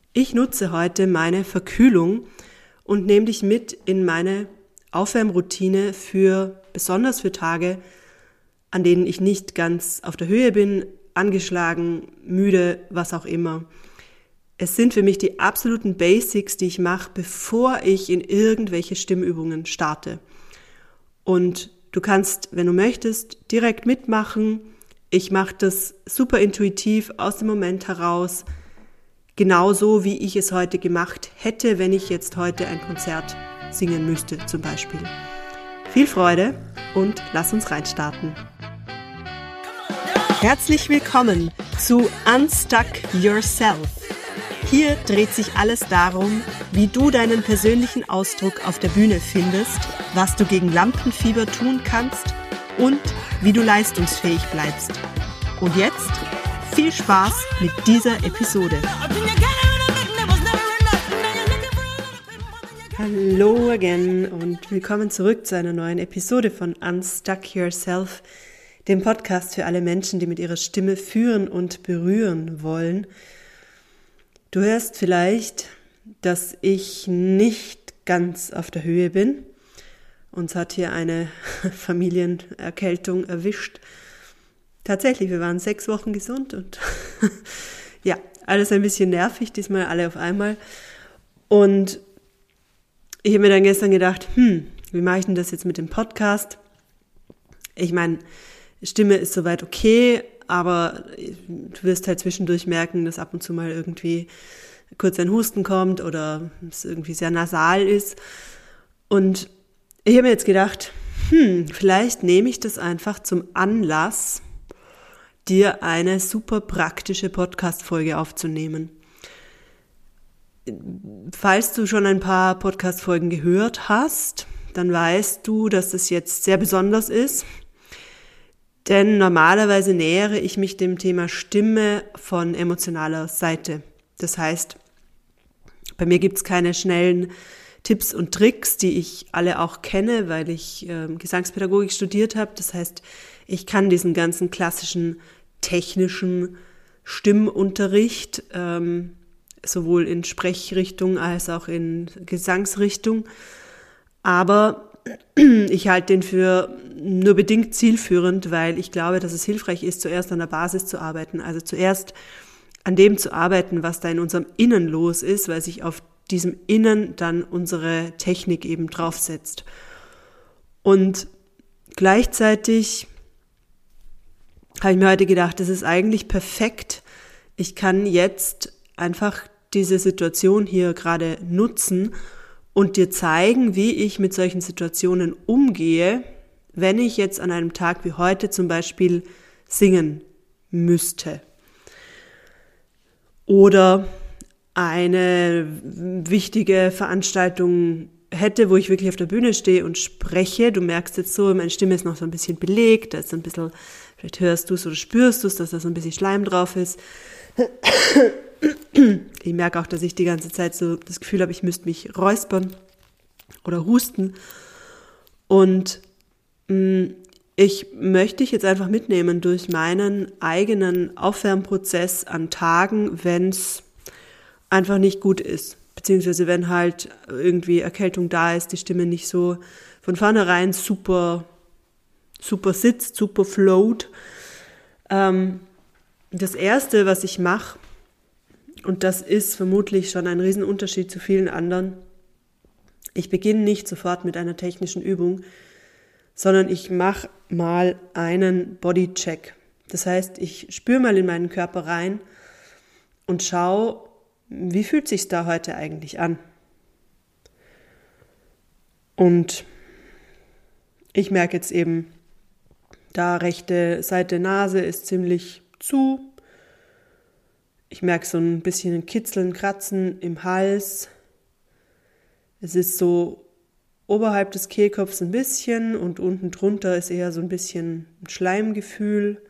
Ich nutze heute meine Verkühlung und nehme dich mit in meine Aufwärmroutine besonders für Tage, an denen ich nicht ganz auf der Höhe bin, angeschlagen, müde, was auch immer. Es sind für mich die absoluten Basics, die ich mache, bevor ich in irgendwelche Stimmübungen starte. Und du kannst, wenn du möchtest, direkt mitmachen. Ich mache das super intuitiv aus dem Moment heraus, genauso wie ich es heute gemacht hätte, wenn ich jetzt heute ein Konzert singen müsste zum Beispiel. Viel Freude und lass uns reinstarten. Herzlich willkommen zu Unstuck Yourself. Hier dreht sich alles darum, wie du deinen persönlichen Ausdruck auf der Bühne findest, was du gegen Lampenfieber tun kannst und wie du leistungsfähig bleibst. Und jetzt viel Spaß mit dieser Episode. Hallo again und willkommen zurück zu einer neuen Episode von Unstuck Yourself, dem Podcast für alle Menschen, die mit ihrer Stimme führen und berühren wollen. Du hörst vielleicht, dass ich nicht ganz auf der Höhe bin. Uns hat hier eine Familienerkältung erwischt. Tatsächlich, wir waren 6 Wochen gesund und ja, alles ein bisschen nervig, diesmal alle auf einmal. Und ich habe mir dann gestern gedacht, wie mache ich denn das jetzt mit dem Podcast? Ich meine, Stimme ist soweit okay, aber du wirst halt zwischendurch merken, dass ab und zu mal irgendwie kurz ein Husten kommt oder es irgendwie sehr nasal ist. Und ich habe mir jetzt gedacht, vielleicht nehme ich das einfach zum Anlass, dir eine super praktische Podcast-Folge aufzunehmen. Falls du schon ein paar Podcast-Folgen gehört hast, dann weißt du, dass es jetzt sehr besonders ist. Denn normalerweise nähere ich mich dem Thema Stimme von emotionaler Seite. Das heißt, bei mir gibt es keine schnellen Tipps und Tricks, die ich alle auch kenne, weil ich Gesangspädagogik studiert habe. Das heißt, ich kann diesen ganzen klassischen technischen Stimmunterricht, sowohl in Sprechrichtung als auch in Gesangsrichtung. Aber ich halte den für nur bedingt zielführend, weil ich glaube, dass es hilfreich ist, zuerst an der Basis zu arbeiten. Also zuerst an dem zu arbeiten, was da in unserem Innen los ist, weil sich auf diesem Innen dann unsere Technik eben draufsetzt. Und gleichzeitig habe ich mir heute gedacht, das ist eigentlich perfekt. Ich kann jetzt einfach diese Situation hier gerade nutzen und dir zeigen, wie ich mit solchen Situationen umgehe, wenn ich jetzt an einem Tag wie heute zum Beispiel singen müsste. Oder eine wichtige Veranstaltung hätte, wo ich wirklich auf der Bühne stehe und spreche. Du merkst jetzt so, meine Stimme ist noch so ein bisschen belegt, da ist so ein bisschen, vielleicht hörst du es oder spürst du es, dass da so ein bisschen Schleim drauf ist. Ich merke auch, dass ich die ganze Zeit so das Gefühl habe, ich müsste mich räuspern oder husten. Und ich möchte dich jetzt einfach mitnehmen durch meinen eigenen Aufwärmprozess an Tagen, wenn es einfach nicht gut ist. Beziehungsweise wenn halt irgendwie Erkältung da ist, die Stimme nicht so von vornherein super sitzt, super float. Das Erste, was ich mache, und das ist vermutlich schon ein Riesenunterschied zu vielen anderen, ich beginne nicht sofort mit einer technischen Übung, sondern ich mache mal einen Bodycheck. Das heißt, ich spüre mal in meinen Körper rein und schaue, wie fühlt sich's da heute eigentlich an? Und ich merke jetzt eben, da rechte Seite Nase ist ziemlich zu. Ich merke so ein bisschen ein Kitzeln, Kratzen im Hals. Es ist so oberhalb des Kehlkopfs ein bisschen und unten drunter ist eher so ein bisschen ein Schleimgefühl.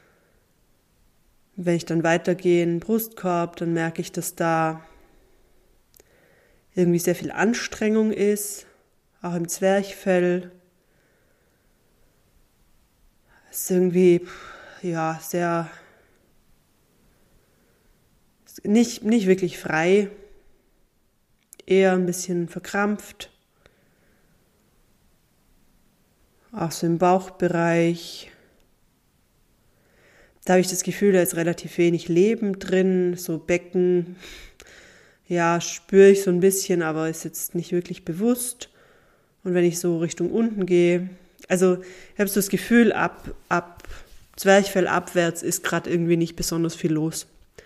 Wenn ich dann weitergehe in den Brustkorb, dann merke ich, dass da irgendwie sehr viel Anstrengung ist, auch im Zwerchfell. Es ist irgendwie, ja, sehr Nicht wirklich frei, eher ein bisschen verkrampft. Auch so im Bauchbereich. Da habe ich das Gefühl, da ist relativ wenig Leben drin, so Becken, ja, spüre ich so ein bisschen, aber ist jetzt nicht wirklich bewusst. Und wenn ich so Richtung unten gehe, also ich habe so das Gefühl, ab Zwerchfell abwärts ist gerade irgendwie nicht besonders viel los.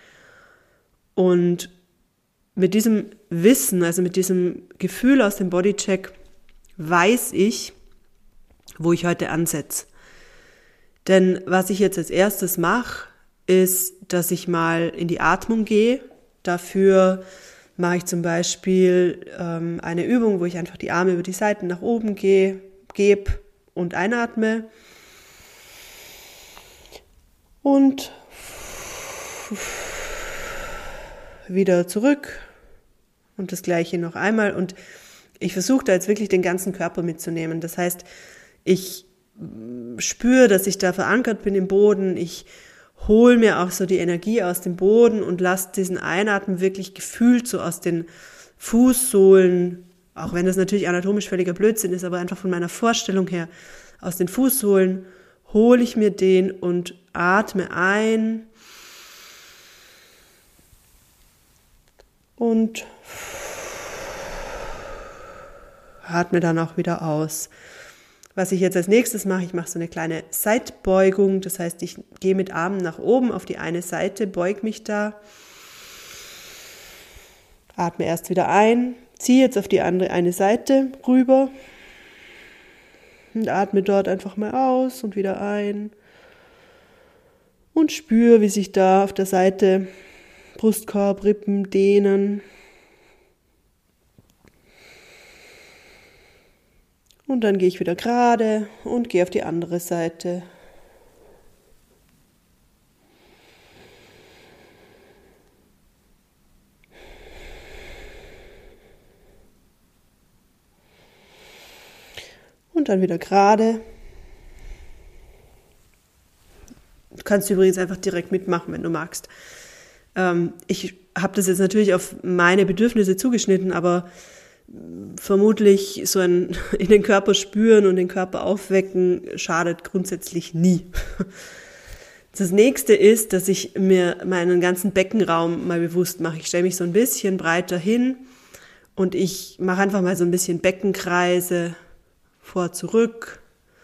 Und mit diesem Wissen, also mit diesem Gefühl aus dem Bodycheck, weiß ich, wo ich heute ansetze. Denn was ich jetzt als erstes mache, ist, dass ich mal in die Atmung gehe. Dafür mache ich zum Beispiel eine Übung, wo ich einfach die Arme über die Seiten nach oben gebe und einatme. Und wieder zurück und das Gleiche noch einmal. Und ich versuche da jetzt wirklich den ganzen Körper mitzunehmen. Das heißt, ich spüre, dass ich da verankert bin im Boden. Ich hole mir auch so die Energie aus dem Boden und lasse diesen Einatmen wirklich gefühlt so aus den Fußsohlen, auch wenn das natürlich anatomisch völliger Blödsinn ist, aber einfach von meiner Vorstellung her, aus den Fußsohlen hole ich mir den und atme ein und atme dann auch wieder aus. Was ich jetzt als nächstes mache, ich mache so eine kleine Seitbeugung, das heißt, ich gehe mit Armen nach oben auf die eine Seite, beug mich da, atme erst wieder ein, ziehe jetzt auf die andere eine Seite rüber und atme dort einfach mal aus und wieder ein und spüre, wie sich da auf der Seite Brustkorb, Rippen dehnen. Und dann gehe ich wieder gerade und gehe auf die andere Seite. Und dann wieder gerade. Du kannst übrigens einfach direkt mitmachen, wenn du magst. Ich habe das jetzt natürlich auf meine Bedürfnisse zugeschnitten, aber vermutlich so ein in den Körper spüren und den Körper aufwecken schadet grundsätzlich nie. Das nächste ist, dass ich mir meinen ganzen Beckenraum mal bewusst mache. Ich stelle mich so ein bisschen breiter hin und ich mache einfach mal so ein bisschen Beckenkreise vor, zurück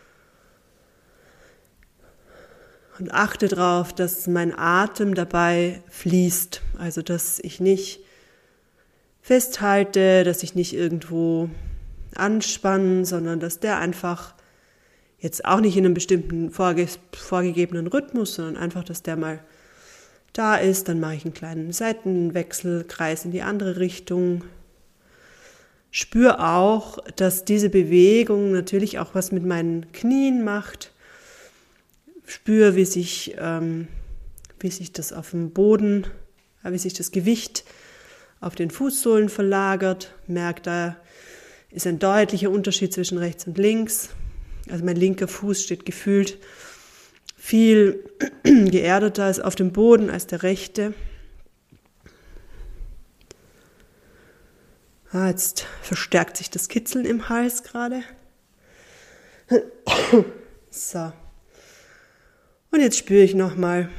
und achte darauf, dass mein Atem dabei fließt. Also, dass ich nicht festhalte, dass ich nicht irgendwo anspanne, sondern dass der einfach jetzt auch nicht in einem bestimmten vorgegebenen Rhythmus, sondern einfach, dass der mal da ist. Dann mache ich einen kleinen Seitenwechsel, Kreis in die andere Richtung. Spüre auch, dass diese Bewegung natürlich auch was mit meinen Knien macht. Spüre, wie sich das auf dem Boden, wie sich das Gewicht auf den Fußsohlen verlagert. Merke, da ist ein deutlicher Unterschied zwischen rechts und links. Also mein linker Fuß steht gefühlt viel geerdeter auf dem Boden als der rechte. Jetzt verstärkt sich das Kitzeln im Hals gerade. So. Und jetzt spüre ich nochmal.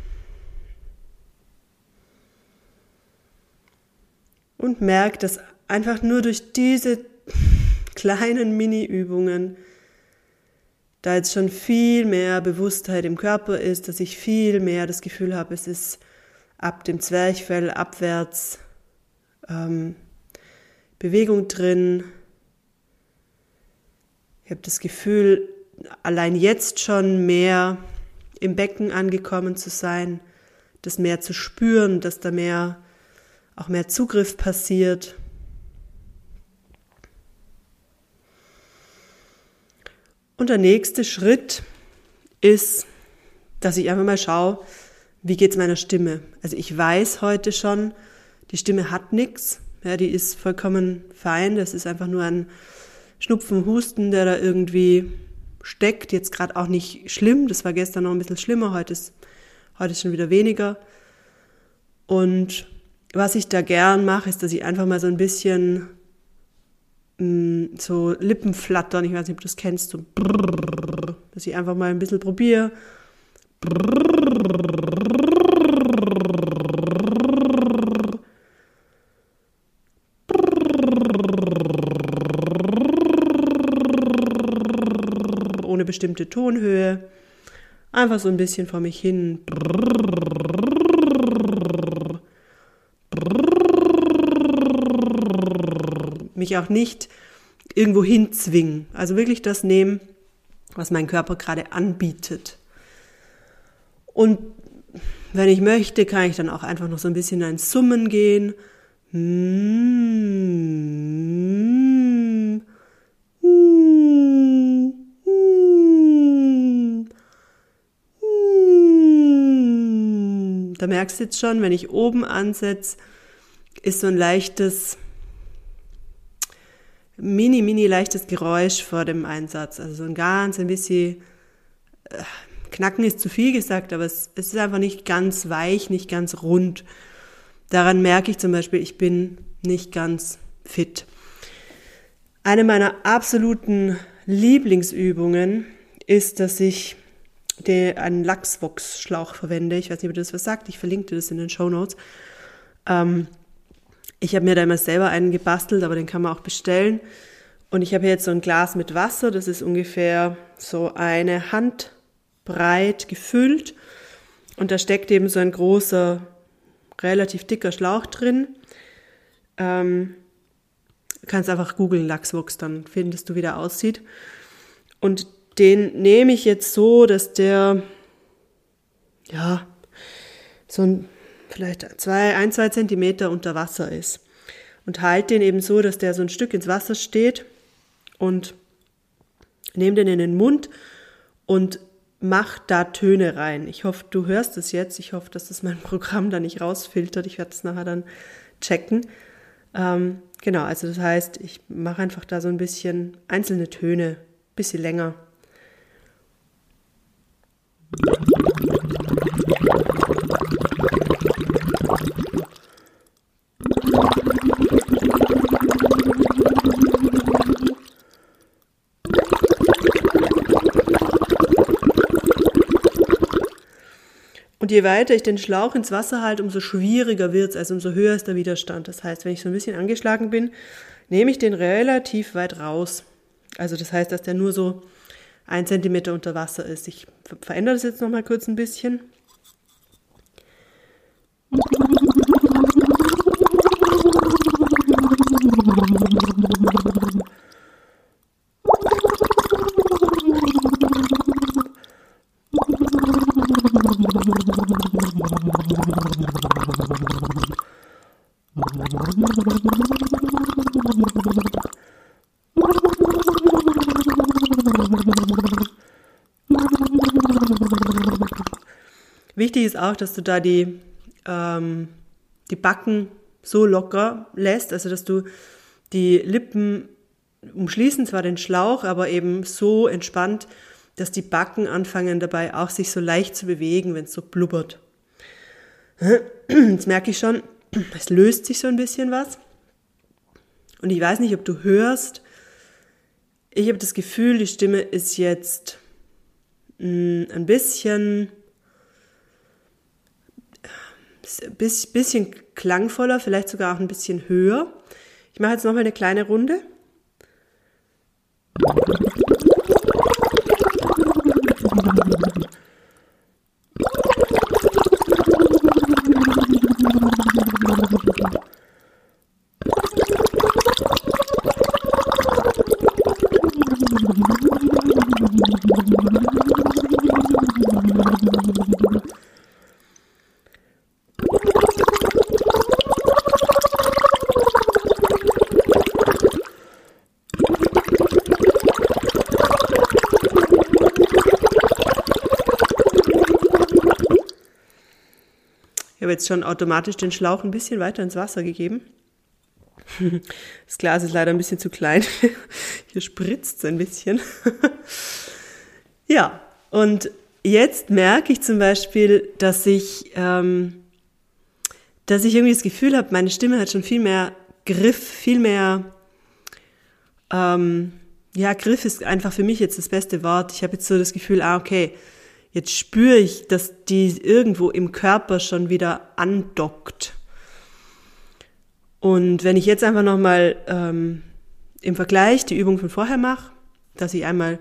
Und merke, dass einfach nur durch diese kleinen Mini-Übungen da jetzt schon viel mehr Bewusstheit im Körper ist, dass ich viel mehr das Gefühl habe, es ist ab dem Zwerchfell abwärts Bewegung drin. Ich habe das Gefühl, allein jetzt schon mehr im Becken angekommen zu sein, das mehr zu spüren, dass da auch mehr Zugriff passiert. Und der nächste Schritt ist, dass ich einfach mal schaue, wie geht es meiner Stimme. Also ich weiß heute schon, die Stimme hat nichts, ja, die ist vollkommen fein, das ist einfach nur ein Schnupfen, Husten, der da irgendwie steckt, jetzt gerade auch nicht schlimm, das war gestern noch ein bisschen schlimmer, heute ist schon wieder weniger. Und was ich da gern mache, ist, dass ich einfach mal so ein bisschen so Lippen flattern, ich weiß nicht, ob du das kennst, so brrr, dass ich einfach mal ein bisschen probiere. Ohne bestimmte Tonhöhe. Einfach so ein bisschen vor mich hin. Mich auch nicht irgendwo hinzwingen. Also wirklich das nehmen, was mein Körper gerade anbietet. Und wenn ich möchte, kann ich dann auch einfach noch so ein bisschen in ein Summen gehen. Da merkst du jetzt schon, wenn ich oben ansetze, ist so ein leichtes, mini leichtes Geräusch vor dem Einsatz. Also so ein bisschen, knacken ist zu viel gesagt, aber es ist einfach nicht ganz weich, nicht ganz rund. Daran merke ich zum Beispiel, ich bin nicht ganz fit. Eine meiner absoluten Lieblingsübungen ist, dass ich einen Lachsvox-Schlauch verwende. Ich weiß nicht, ob du das was sagt. Ich verlinke dir das in den Shownotes. Ich habe mir da immer selber einen gebastelt, aber den kann man auch bestellen. Und ich habe jetzt so ein Glas mit Wasser. Das ist ungefähr so eine Hand breit gefüllt. Und da steckt eben so ein großer, relativ dicker Schlauch drin. Kannst einfach googeln, Lachsvox, dann findest du, wie der aussieht. Und den nehme ich jetzt so, dass der, ja, so vielleicht 2 Zentimeter unter Wasser ist. Und halte den eben so, dass der so ein Stück ins Wasser steht und nehme den in den Mund und mach da Töne rein. Ich hoffe, du hörst es jetzt. Ich hoffe, dass das mein Programm da nicht rausfiltert. Ich werde es nachher dann checken. Genau, also das heißt, ich mache einfach da so ein bisschen einzelne Töne, bisschen länger. Und je weiter ich den Schlauch ins Wasser halte, umso schwieriger wird es, also umso höher ist der Widerstand. Das heißt, wenn ich so ein bisschen angeschlagen bin, nehme ich den relativ weit raus. Also das heißt, dass der nur so 1 Zentimeter unter Wasser ist. Ich verändere das jetzt nochmal kurz ein bisschen. Wichtig ist auch, dass du da die Backen so locker lässt, also dass du die Lippen umschließen zwar den Schlauch, aber eben so entspannt, dass die Backen anfangen dabei auch sich so leicht zu bewegen, wenn es so blubbert. Jetzt merke ich schon, es löst sich so ein bisschen was. Und ich weiß nicht, ob du hörst, ich habe das Gefühl, die Stimme ist jetzt ein bisschen klangvoller, vielleicht sogar auch ein bisschen höher. Ich mache jetzt nochmal eine kleine Runde. Ich habe jetzt schon automatisch den Schlauch ein bisschen weiter ins Wasser gegeben. Das Glas ist leider ein bisschen zu klein. Hier spritzt es ein bisschen. Ja, und jetzt merke ich zum Beispiel, dass dass ich irgendwie das Gefühl habe, meine Stimme hat schon viel mehr Griff, viel mehr, Griff ist einfach für mich jetzt das beste Wort. Ich habe jetzt so das Gefühl, okay, jetzt spüre ich, dass die irgendwo im Körper schon wieder andockt. Und wenn ich jetzt einfach nochmal im Vergleich die Übung von vorher mache, dass ich einmal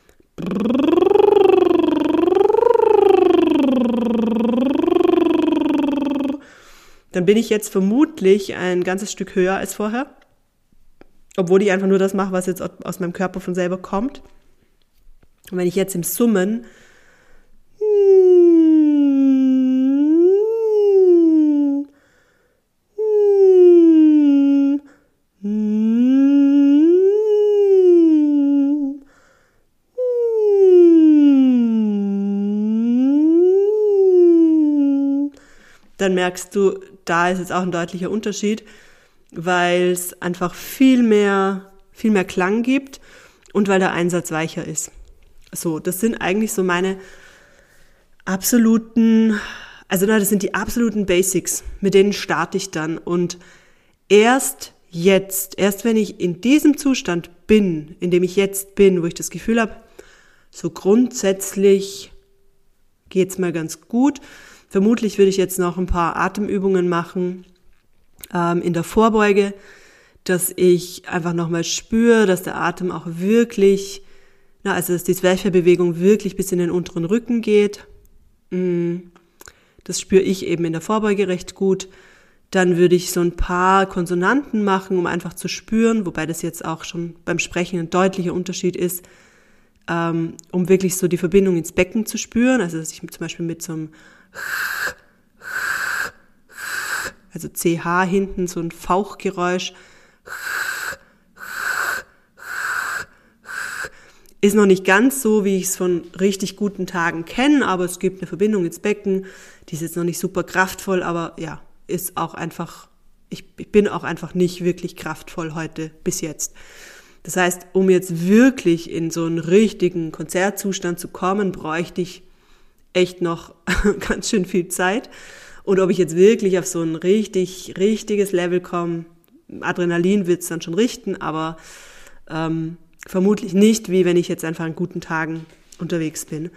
dann bin ich jetzt vermutlich ein ganzes Stück höher als vorher, obwohl ich einfach nur das mache, was jetzt aus meinem Körper von selber kommt. Und wenn ich jetzt im Summen dann merkst du, da ist jetzt auch ein deutlicher Unterschied, weil es einfach viel mehr Klang gibt und weil der Einsatz weicher ist. So, das sind eigentlich so meine das sind die absoluten Basics, mit denen starte ich dann. Und erst wenn ich in diesem Zustand bin, in dem ich jetzt bin, wo ich das Gefühl habe, so grundsätzlich geht's mal ganz gut. Vermutlich würde ich jetzt noch ein paar Atemübungen machen in der Vorbeuge, dass ich einfach nochmal spüre, dass der Atem auch wirklich, dass die Zwerchfellbewegung wirklich bis in den unteren Rücken geht. Das spüre ich eben in der Vorbeuge recht gut. Dann würde ich so ein paar Konsonanten machen, um einfach zu spüren, wobei das jetzt auch schon beim Sprechen ein deutlicher Unterschied ist, um wirklich so die Verbindung ins Becken zu spüren. Also dass ich zum Beispiel mit so einem also CH hinten, so ein Fauchgeräusch, ist noch nicht ganz so, wie ich es von richtig guten Tagen kenne, aber es gibt eine Verbindung ins Becken, die ist jetzt noch nicht super kraftvoll, aber ja, ist auch einfach, ich bin auch einfach nicht wirklich kraftvoll heute bis jetzt. Das heißt, um jetzt wirklich in so einen richtigen Konzertzustand zu kommen, bräuchte ich echt noch ganz schön viel Zeit. Und ob ich jetzt wirklich auf so ein richtiges Level komme, Adrenalin wird es dann schon richten, aber vermutlich nicht, wie wenn ich jetzt einfach an guten Tagen unterwegs bin.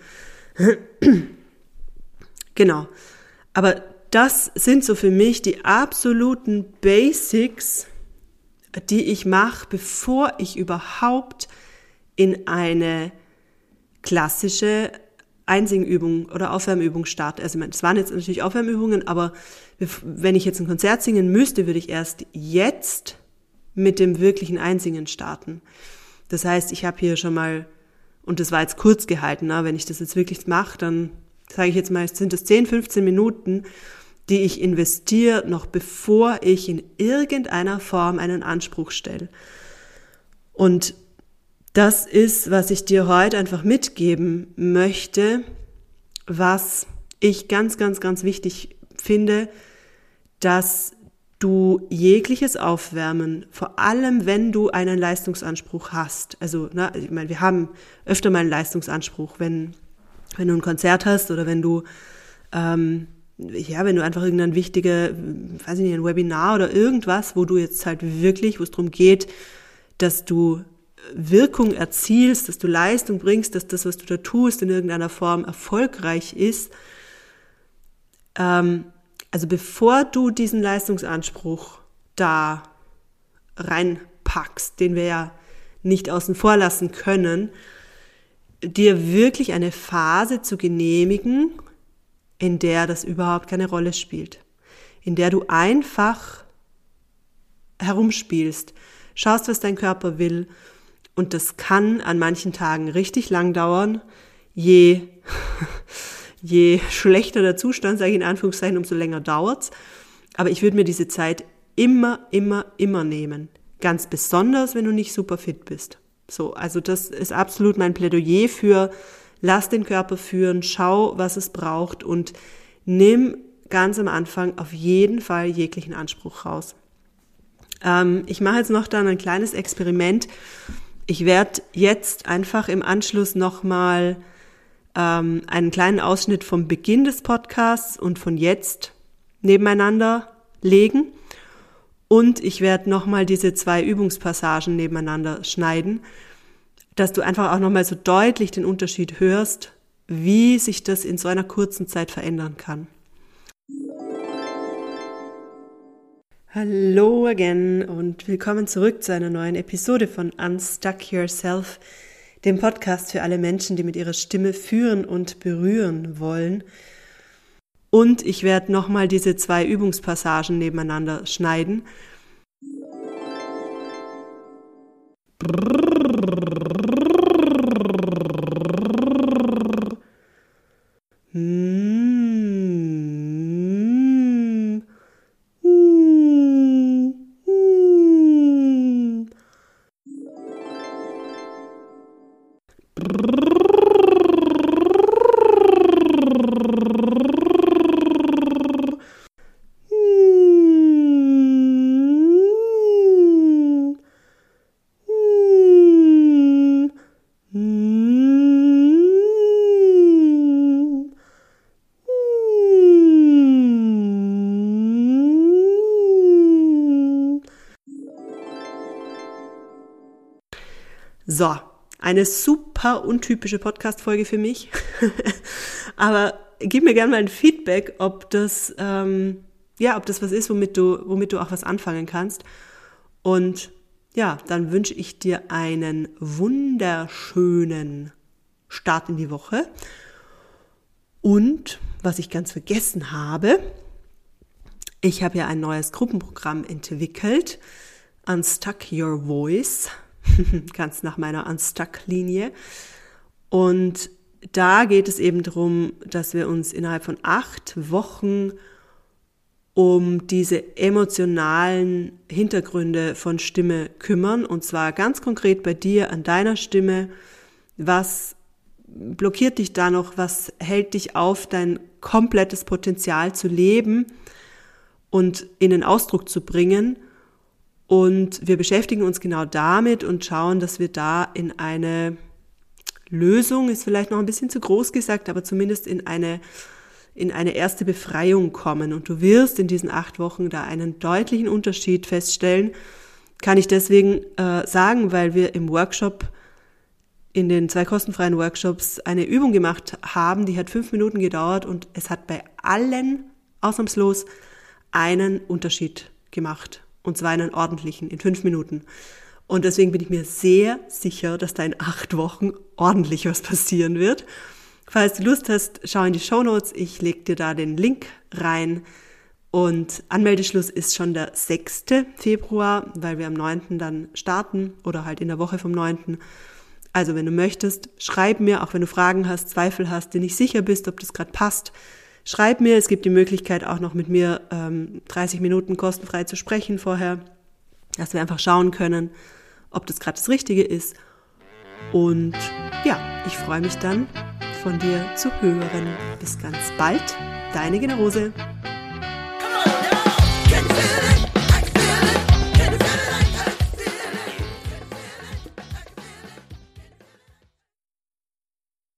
Genau. Aber das sind so für mich die absoluten Basics, die ich mache, bevor ich überhaupt in eine klassische Einsingübung oder Aufwärmübung starte. Also es waren jetzt natürlich Aufwärmübungen, aber wenn ich jetzt ein Konzert singen müsste, würde ich erst jetzt mit dem wirklichen Einsingen starten. Das heißt, ich habe hier schon mal, und das war jetzt kurz gehalten, wenn ich das jetzt wirklich mache, dann sage ich jetzt mal, sind es 10, 15 Minuten, die ich investiere, noch bevor ich in irgendeiner Form einen Anspruch stelle. Und das ist, was ich dir heute einfach mitgeben möchte, was ich ganz, ganz, ganz wichtig finde, dass du jegliches Aufwärmen, vor allem wenn du einen Leistungsanspruch hast, also ich meine, wir haben öfter mal einen Leistungsanspruch, wenn du ein Konzert hast oder wenn du wenn du einfach irgendein ein Webinar oder irgendwas, wo du jetzt halt wirklich, wo es darum geht, dass du Wirkung erzielst, dass du Leistung bringst, dass das, was du da tust, in irgendeiner Form erfolgreich ist. Also bevor du diesen Leistungsanspruch da reinpackst, den wir ja nicht außen vor lassen können, dir wirklich eine Phase zu genehmigen, in der das überhaupt keine Rolle spielt, in der du einfach herumspielst, schaust, was dein Körper will. Und das kann an manchen Tagen richtig lang dauern. Je schlechter der Zustand, sage ich in Anführungszeichen, umso länger dauert's. Aber ich würde mir diese Zeit immer nehmen. Ganz besonders, wenn du nicht super fit bist. So, also das ist absolut mein Plädoyer für, lass den Körper führen, schau, was es braucht und nimm ganz am Anfang auf jeden Fall jeglichen Anspruch raus. Ich mache jetzt noch dann ein kleines Experiment. Ich werde jetzt einfach im Anschluss nochmal einen kleinen Ausschnitt vom Beginn des Podcasts und von jetzt nebeneinander legen. Und ich werde nochmal diese 2 Übungspassagen nebeneinander schneiden, dass du einfach auch nochmal so deutlich den Unterschied hörst, wie sich das in so einer kurzen Zeit verändern kann. Hallo again und willkommen zurück zu einer neuen Episode von Unstuck Yourself, dem Podcast für alle Menschen, die mit ihrer Stimme führen und berühren wollen. Und ich werde nochmal diese 2 Übungspassagen nebeneinander schneiden. So, eine super untypische Podcast-Folge für mich, aber gib mir gerne mal ein Feedback, ob das was ist, womit du auch was anfangen kannst. Und ja, dann wünsche ich dir einen wunderschönen Start in die Woche. Und was ich ganz vergessen habe, ich habe ja ein neues Gruppenprogramm entwickelt, Unstuck Your Voice, ganz nach meiner Unstuck-Linie. Und da geht es eben darum, dass wir uns innerhalb von 8 Wochen um diese emotionalen Hintergründe von Stimme kümmern. Und zwar ganz konkret bei dir, an deiner Stimme. Was blockiert dich da noch? Was hält dich auf, dein komplettes Potenzial zu leben und in den Ausdruck zu bringen? Und wir beschäftigen uns genau damit und schauen, dass wir da in eine Lösung, ist vielleicht noch ein bisschen zu groß gesagt, aber zumindest in eine erste Befreiung kommen. Und du wirst in diesen 8 Wochen da einen deutlichen Unterschied feststellen. Kann ich deswegen sagen, weil wir im Workshop, in den 2 kostenfreien Workshops, eine Übung gemacht haben, die hat 5 Minuten gedauert und es hat bei allen ausnahmslos einen Unterschied gemacht. Und zwar einen ordentlichen, in 5 Minuten. Und deswegen bin ich mir sehr sicher, dass da in 8 Wochen ordentlich was passieren wird. Falls du Lust hast, schau in die Shownotes. Ich lege dir da den Link rein. Und Anmeldeschluss ist schon der 6. Februar, weil wir am 9. dann starten oder halt in der Woche vom 9. Also wenn du möchtest, schreib mir, auch wenn du Fragen hast, Zweifel hast, dir nicht sicher bist, ob das gerade passt. Schreib mir, es gibt die Möglichkeit auch noch mit mir 30 Minuten kostenfrei zu sprechen vorher, dass wir einfach schauen können, ob das gerade das Richtige ist. Und ja, ich freue mich dann, von dir zu hören. Bis ganz bald, deine Generose.